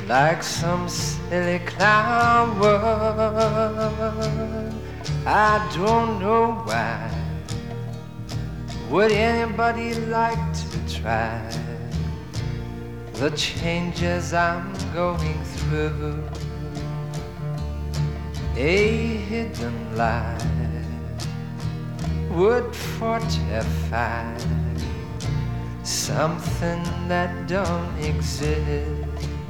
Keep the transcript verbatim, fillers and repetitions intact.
like some silly clown word. I don't know why. Would anybody like to try the changes I'm going through? A hidden light would fortify something that don't exist.